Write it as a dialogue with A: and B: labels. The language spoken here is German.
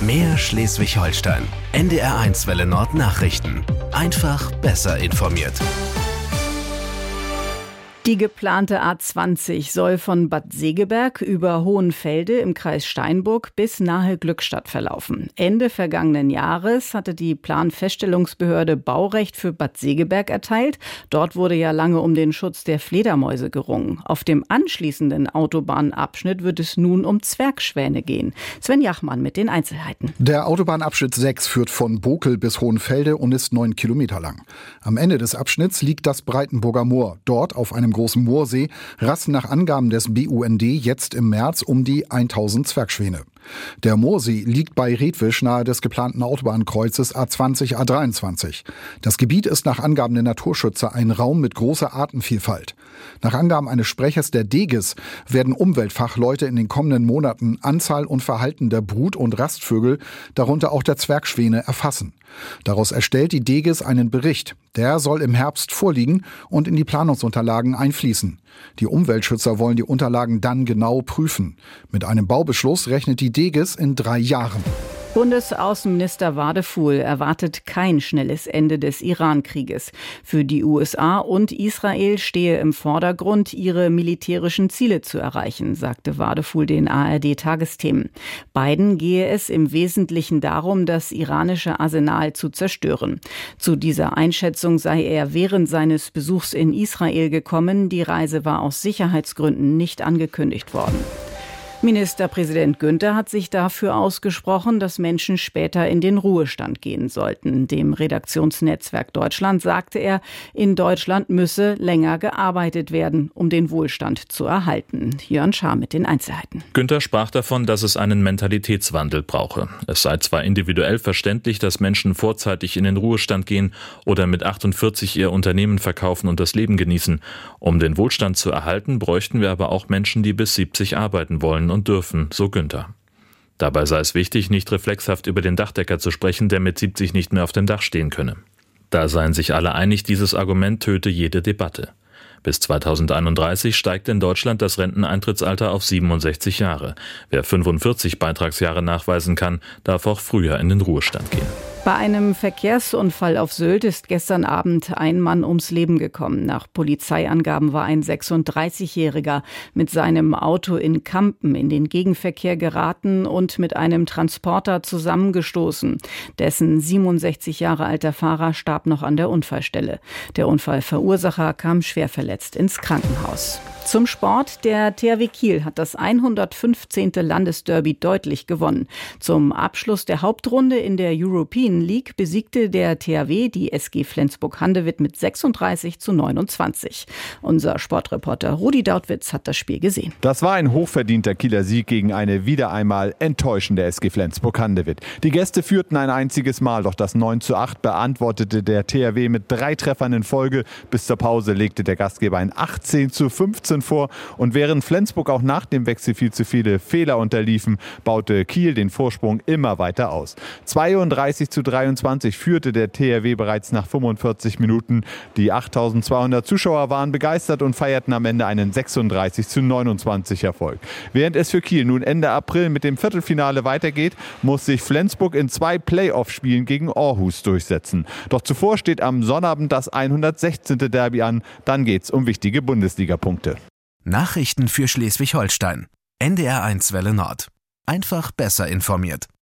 A: Mehr Schleswig-Holstein. NDR1 Welle Nord Nachrichten. Einfach besser informiert.
B: Die geplante A20 soll von Bad Segeberg über Hohenfelde im Kreis Steinburg bis nahe Glückstadt verlaufen. Ende vergangenen Jahres hatte die Planfeststellungsbehörde Baurecht für Bad Segeberg erteilt. Dort wurde ja lange um den Schutz der Fledermäuse gerungen. Auf dem anschließenden Autobahnabschnitt wird es nun um Zwergschwäne gehen. Sven Jachmann mit den Einzelheiten.
C: Der Autobahnabschnitt 6 führt von Bokel bis Hohenfelde und ist 9 Kilometer lang. Am Ende des Abschnitts liegt das Breitenburger Moor. Dort auf einem großen Moorsee rasten nach Angaben des BUND jetzt im März um die 1000 Zwergschwäne. Der Moorsee liegt bei Redwisch nahe des geplanten Autobahnkreuzes A20/A23. Das Gebiet ist nach Angaben der Naturschützer ein Raum mit großer Artenvielfalt. Nach Angaben eines Sprechers der DEGES werden Umweltfachleute in den kommenden Monaten Anzahl und Verhalten der Brut- und Rastvögel, darunter auch der Zwergschwäne, erfassen. Daraus erstellt die DEGES einen Bericht. Der soll im Herbst vorliegen und in die Planungsunterlagen einfließen. Die Umweltschützer wollen die Unterlagen dann genau prüfen. Mit einem Baubeschluss rechnet die DEGES in 3 Jahren.
B: Bundesaußenminister Wadefuhl erwartet kein schnelles Ende des Iran-Krieges. Für die USA und Israel stehe im Vordergrund, ihre militärischen Ziele zu erreichen, sagte Wadefuhl den ARD-Tagesthemen. Beiden gehe es im Wesentlichen darum, das iranische Arsenal zu zerstören. Zu dieser Einschätzung sei er während seines Besuchs in Israel gekommen. Die Reise war aus Sicherheitsgründen nicht angekündigt worden. Ministerpräsident Günther hat sich dafür ausgesprochen, dass Menschen später in den Ruhestand gehen sollten. Dem Redaktionsnetzwerk Deutschland sagte er, in Deutschland müsse länger gearbeitet werden, um den Wohlstand zu erhalten. Jörn Schaar mit den Einzelheiten.
D: Günther sprach davon, dass es einen Mentalitätswandel brauche. Es sei zwar individuell verständlich, dass Menschen vorzeitig in den Ruhestand gehen oder mit 48 ihr Unternehmen verkaufen und das Leben genießen. Um den Wohlstand zu erhalten, bräuchten wir aber auch Menschen, die bis 70 arbeiten wollen und dürfen, so Günther. Dabei sei es wichtig, nicht reflexhaft über den Dachdecker zu sprechen, der mit 70 nicht mehr auf dem Dach stehen könne. Da seien sich alle einig, dieses Argument töte jede Debatte. Bis 2031 steigt in Deutschland das Renteneintrittsalter auf 67 Jahre. Wer 45 Beitragsjahre nachweisen kann, darf auch früher in den Ruhestand gehen.
B: Bei einem Verkehrsunfall auf Sylt ist gestern Abend ein Mann ums Leben gekommen. Nach Polizeiangaben war ein 36-Jähriger mit seinem Auto in Kampen in den Gegenverkehr geraten und mit einem Transporter zusammengestoßen. Dessen 67 Jahre alter Fahrer starb noch an der Unfallstelle. Der Unfallverursacher kam schwer verletzt ins Krankenhaus. Zum Sport. Der THW Kiel hat das 115. Landesderby deutlich gewonnen. Zum Abschluss der Hauptrunde in der European League besiegte der THW die SG Flensburg-Handewitt mit 36:29. Unser Sportreporter Rudi Dautwitz hat das Spiel gesehen.
E: Das war ein hochverdienter Kieler Sieg gegen eine wieder einmal enttäuschende SG Flensburg-Handewitt. Die Gäste führten ein einziges Mal, doch das 9:8 beantwortete der THW mit 3 Treffern in Folge. Bis zur Pause legte der Gastgeber ein 18:15 vor und während Flensburg auch nach dem Wechsel viel zu viele Fehler unterliefen, baute Kiel den Vorsprung immer weiter aus. 32:23 führte der THW bereits nach 45 Minuten. Die 8.200 Zuschauer waren begeistert und feierten am Ende einen 36:29 Erfolg. Während es für Kiel nun Ende April mit dem Viertelfinale weitergeht, muss sich Flensburg in 2 Playoff-Spielen gegen Aarhus durchsetzen. Doch zuvor steht am Sonnabend das 116. Derby an. Dann geht's um wichtige Bundesliga-Punkte.
A: Nachrichten für Schleswig-Holstein. NDR1 Welle Nord. Einfach besser informiert.